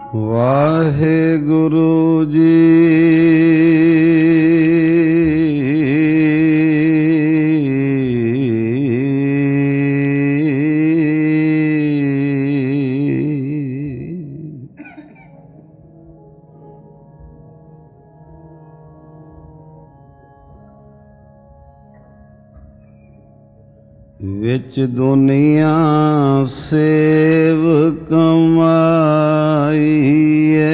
ਵਾਹਿਗੁਰੂ ਜੀ। ਵਿੱਚ ਦੁਨੀਆ ਸੇਵ ਕਮਾਈਏ,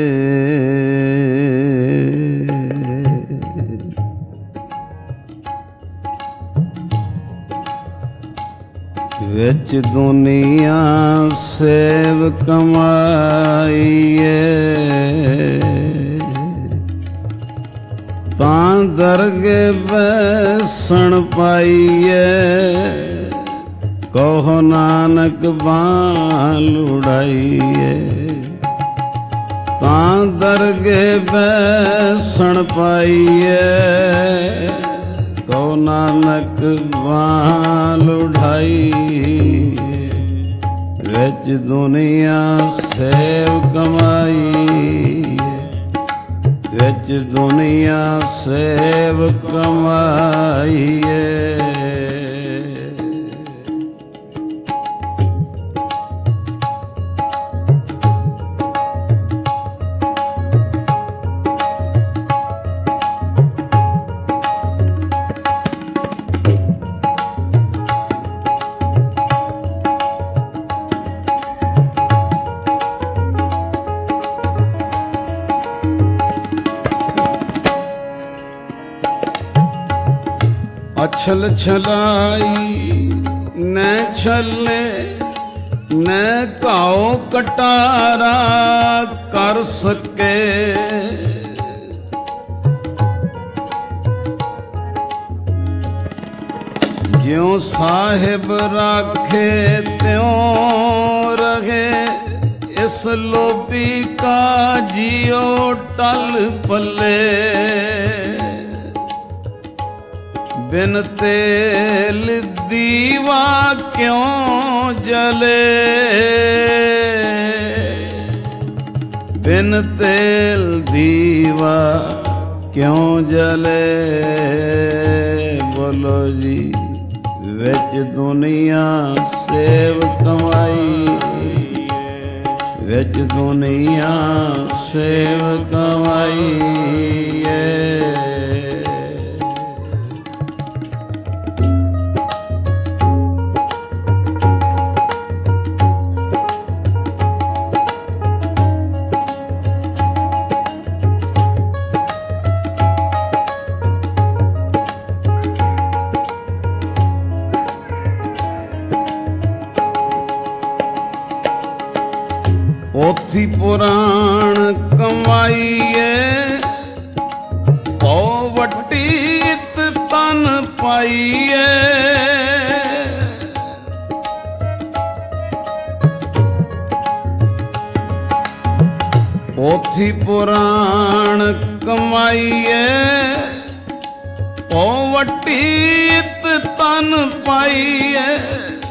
ਵਿੱਚ ਦੁਨੀਆ ਸੇਵ ਕਮਾਈਏ, ਤਾਂ ਦਰਗੇ ਬੈਸਣ ਪਾਈਏ, ਕਹੋ ਨਾਨਕ ਬਾਂਹ ਲੁੜਾਈਏ। ਤਾਂ ਦਰਗੇ ਬੈਸਣ ਪਾਈਏ, ਕਹੋ ਨਾਨਕ ਬਾਂਹ ਲੁੜਾਈਏ। ਵਿੱਚ ਦੁਨੀਆ ਸੇਵ ਕਮਾਈਏ, ਵਿੱਚ ਦੁਨੀਆ ਸੇਵ ਕਮਾਈਏ। ਅਛਲ ਛਲਾਈ ਨੈ ਛਲੇ, ਨੈ ਘਾਉ ਕਟਾਰਾ ਕਰ ਸਕੇ। ਜਿਉ ਸਾਹਿਬ ਰਾਖੇ ਤਿਉ ਰਹੇ, ਇਸ ਲੋਭੀ ਕਾ ਜਿਉ ਟਲ ਪੱਲੇ। ਬਿਨ ਤੇਲ ਦੀਵਾ ਕਿਉਂ ਜਲੇ, ਬਿਨ ਤੇਲ ਦੀਵਾ ਕਿਉਂ ਜਲੇ। ਬੋਲੋ ਜੀ। ਵਿੱਚ ਦੁਨੀਆ ਸੇਵ ਕਮਾਈ, ਵਿੱਚ ਦੁਨੀਆ ਸੇਵ ਕਮਾਈਏ। ਪੋਥੀ ਪੁਰਾਣ ਕਮਾਈਏ, ਪਉ ਵੱਟੀ ਤਨ ਪਾਈਏ। ਪੋਥੀ ਪੁਰਾਣ ਕਮਾਈਏ, ਪਉ ਵੱਟੀ ਤਨ ਪਾਈਏ।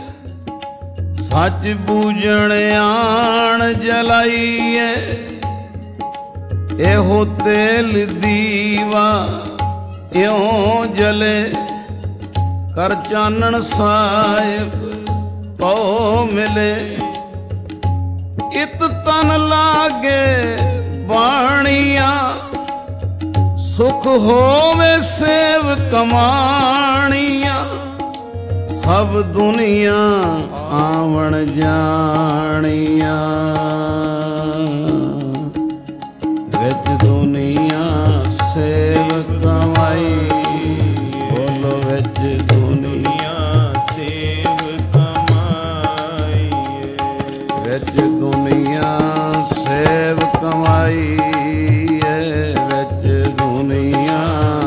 ਸੱਚ ਬੂਝਣ ਆਣ ਜਲਾਈਏ, ਇਹੋ ਤੇਲ ਦੀਵਾ ਇਉਂ ਜਲੇ। ਕਰ ਚਾਨਣ ਸਾਹਿਬ ਪਉ ਮਿਲੇ, ਇਤ ਤਨ ਲਾਗੇ ਬਾਣੀਆਂ। ਸੁਖ ਹੋਵੇ ਸੇਵ ਕਮਾਣੀਆਂ, ਸਭ ਦੁਨੀਆ ਆਵਣ ਜਾਣੀਆਂ। ਵਿੱਚ ਦੁਨੀਆ ਸੇਵ ਕਮਾਈ, ਬੋਲੋ ਵਿੱਚ ਦੁਨੀਆ ਸੇਵ ਕਮਾਈ। ਵਿੱਚ ਦੁਨੀਆ ਸੇਵ ਕਮਾਈ, ਵਿੱਚ ਦੁਨੀਆ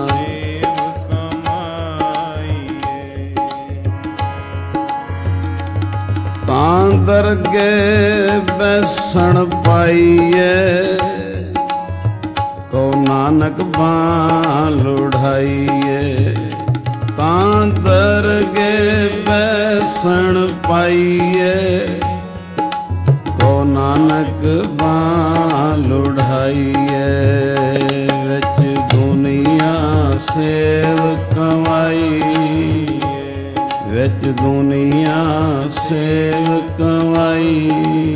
ਤਾਂ ਦਰਗੇ ਬੈਸਣ ਪਾਈਏ, ਕਹੋ ਨਾਨਕ ਬਾਂਹ ਲੁੜਾਈਏ। ਤਾਂ ਦਰਗੇ ਬੈਸਣ ਪਾਈਏ, ਕਹੋ ਨਾਨਕ ਬਾਂਹ ਲੁੜਾਈਏ, ਵਿੱਚ ਦੁਨੀਆ ਸੇਵ ਕਮਾਈ, ਵਿੱਚ ਦੁਨੀਆ ਸੇਵ ਕਮਾਈ।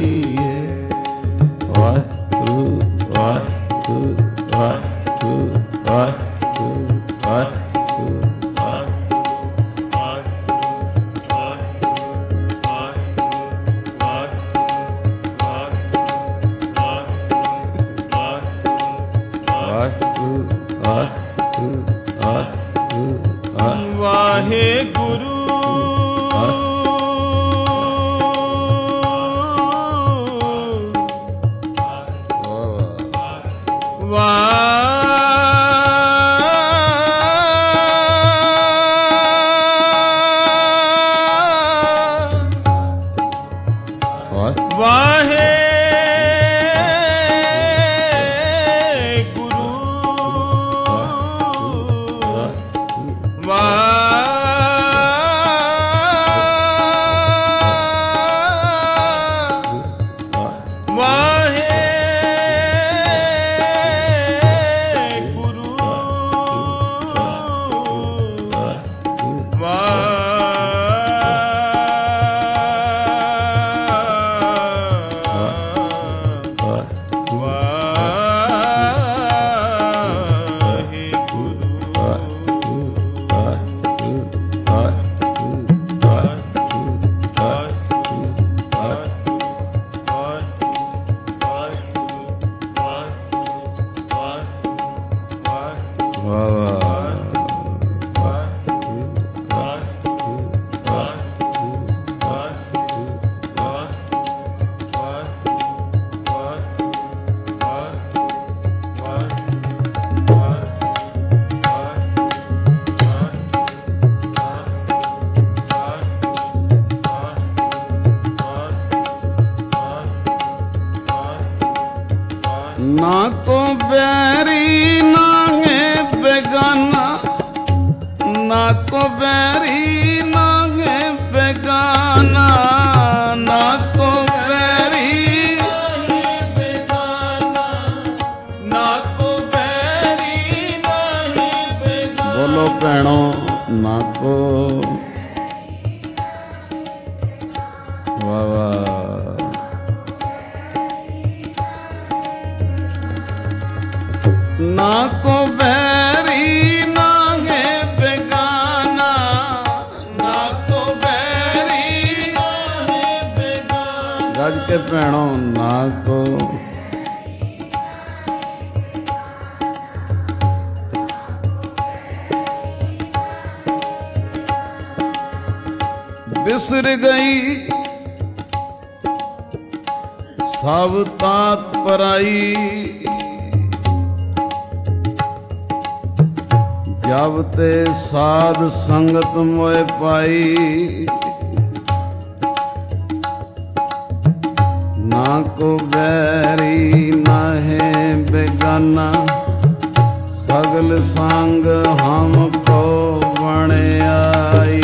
ਵਾਹਿਗੁਰੂ ਵਾਹਿਗੁਰੂ ਵਾਹਿਗੁਰੂ ਵਾਹਿਗੁਰੂ ਵਾਹਿਗੁਰੂ। ਵਾਹਿਗੁਰੂ ਨਾ ਕੋ ਬੈਰੀ ਨਾਗੇ ਬੇਗਾਨਾ, ਨਾ ਕੋ ਬੈਰੀ ਨਾਗੇ ਬੇਗਾਨਾ, ਨਾ ਕੋ ਬੈਰੀ ਨਾਹੀਂ ਬੇਗਾਨਾ, ਨਾ ਕੋ ਬੈਰੀ ਨਾਹੀਂ ਬੇਗਾਨਾ। ਬੋਲੋ ਭੈਣੋ, ਨਾ ਕੋ ਵਾਹ ਵਾਹ। ਨਾ ਕੋ ਬੈਰੀ ਨਾਗੇ ਬੇਗਾਨਾ, ਨਾ ਕੋ ਬੈਰੀ ਨਾਹੀਂ ਬੇਗਾਨਾ। ਗੱਜ ਕੇ ਭੈਣੋ, ਨਾ ਕੋ ਬਿਸਰ ਗਈ ਸਭ ਤਾਤ ਪਰਾਈ, ਜਬ ਤੇ ਸਾਧ ਸੰਗਤ ਮੋਏ ਪਾਈ। ਨਾ ਕੋ ਬੈਰੀ ਨਾਹੀਂ ਬੇਗਾਨਾ, ਸਗਲ ਸੰਗ ਹਮ ਕੋ ਬਣਾਈ।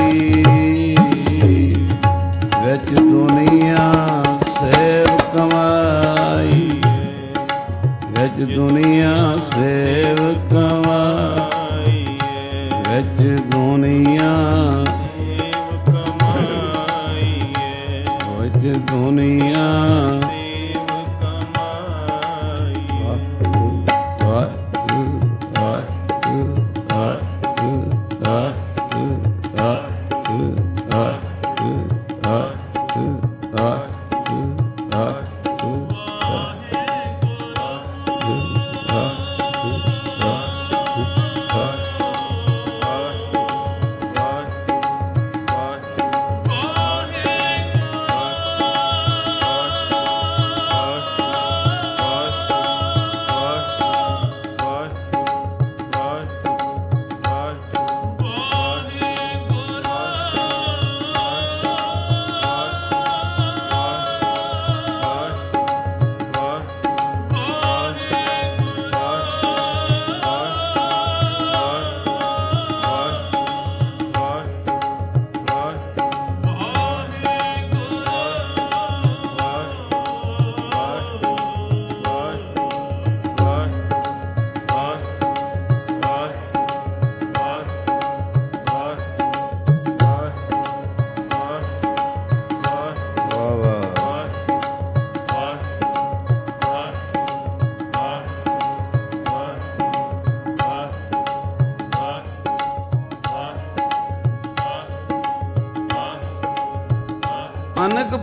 ਵਿੱਚ ਦੁਨੀਆ ਸੇਵ ਕਮਾਈ, ਵਿੱਚ ਦੁਨੀਆ ਸੇਵ ਕਮਾਈ, ਵਿੱਚ ਦੁਨੀਆ ਸੇਵ ਕਮਾਈਏ, ਵਿੱਚ ਦੁਨੀਆ ਸੇਵ ਕਮਾਈਏ। ਵਾਹਿਗੁਰੂ ਵਾਹਿਗੁਰੂ ਵਾਹਿਗੁਰੂ ਵਾਹਿਗੁਰੂ ਵਾਹਿਗੁਰੂ ਵਾਹਿਗੁਰੂ ਵਾਹਿਗੁਰੂ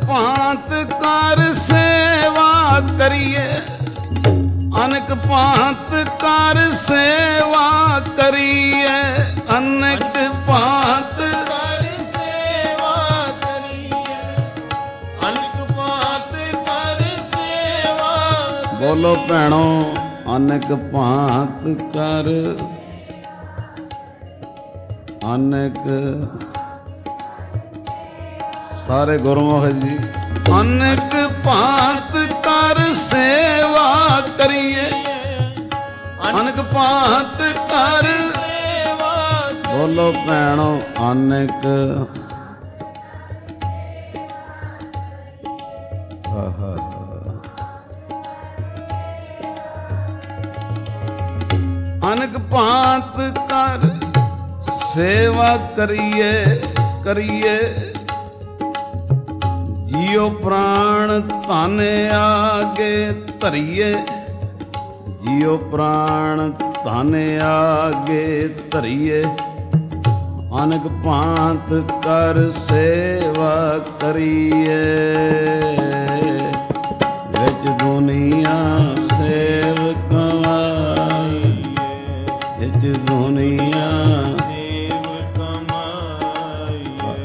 ਭਾਂਤ ਕਰ ਸੇਵਾ ਕਰੀਏ, ਅਨਕ ਭਾਂਤ ਕਰ ਸੇਵਾ ਕਰੀਏ, ਅਨਕ ਭਾਂਤ ਕਰ ਸੇਵਾ ਕਰੀਏ, ਅਨਕ ਭਾਂਤ ਕਰ ਸੇਵਾ ਬੋਲੋ ਭੈਣੋ, ਅਨਕ ਭਾਂਤ ਕਰ, ਅਨਕ ਸਾਰੇ ਗੁਰਮੁਖ ਜੀ, ਅਨਕ ਭਾਂਤ ਕਰ ਸੇਵਾ ਕਰੀਏ, ਅਨਕ ਭਾਂਤ ਕਰ ਸੇਵਾ ਬੋਲੋ ਭੈਣੋ, ਅਨਕ ਹਾ ਹਾ ਅਨਕ ਭਾਂਤ ਕਰ ਸੇਵਾ ਕਰੀਏ, ਕਰੀਏ ਜੀਉ ਪ੍ਰਾਣ ਧਨ ਆਗੇ ਧਰੀਏ, ਜੀਉ ਪ੍ਰਾਣ ਧਨ ਆਗੇ ਧਰੀਏ, ਅਨਕ ਭਾਂਤ ਕਰ ਸੇਵਾ ਕਰੀਏ, ਵਿੱਚ ਦੁਨੀਆ ਸੇਵ ਕਮਾਈ, ਵਿੱਚ ਦੁਨੀਆ ਸੇਵ ਕਮਾਈਏ,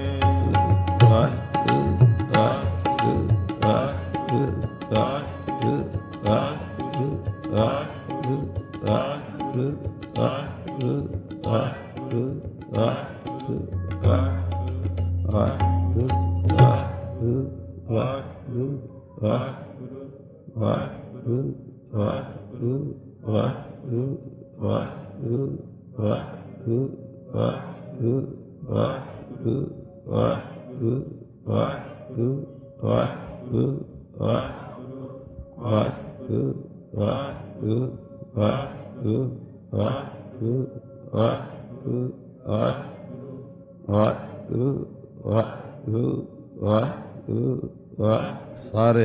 ਸਾਰੇ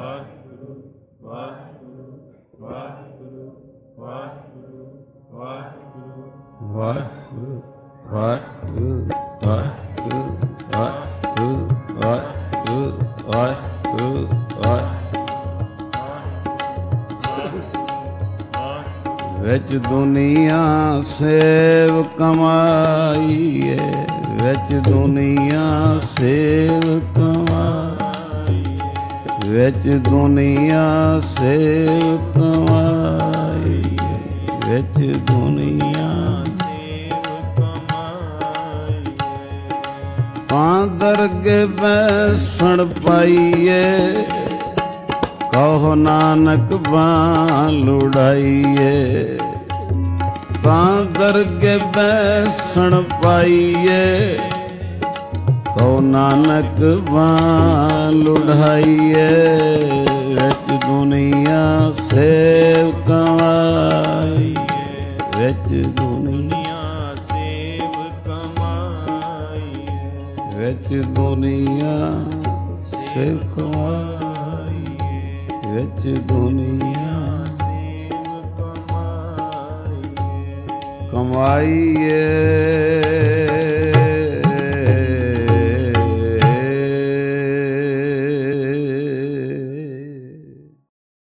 ਵਾਹਿਗੁਰੂ ਵਾਹਿਗੁਰੂ ਵਾਹਿਗੁਰੂ ਵਾਹਿਗੁਰੂ ਵਾਹਿਗੁਰੂ ਵਾਹਿਗੁਰੂ ਵਿੱਚ ਦੁਨੀਆ ਸੇਵ ਕਮਾਈਏ, ਵਿੱਚ ਦੁਨੀਆ ਸੇਵ ਕਮਾਈਏ, ਵਿੱਚ ਦੁਨੀਆ ਸੇਵ ਕਮਾਈਏ, ਵਿੱਚ ਦੁਨੀਆ ਤਾਂ ਦਰਗੇ ਬੈਸਣ ਪਾਈਏ, ਕਹੋ ਨਾਨਕ ਬਾਂਹ ਲੁੜਾਈਏ, ਤਾਂ ਦਰਗੇ ਬੈਸਣ ਪਾਈਏ, ਕਹੋ ਨਾਨਕ ਬਾਂਹ ਲੁੜਾਈਏ, ਵਿੱਚ ਦੁਨੀਆ ਸੇਵ ਕਮਾਈਏ, ਵਿੱਚ ਦੁਨੀਆ ਸੇਵ ਕਮਾਈਏ, ਵਿੱਚ ਦੁਨੀਆ ਸੇਵ ਕਮਾਈਏ, ਵਿੱਚ ਦੁਨੀਆ ਸੇਵ ਕਮਾਈਏ, ਕਮਾਈਏ।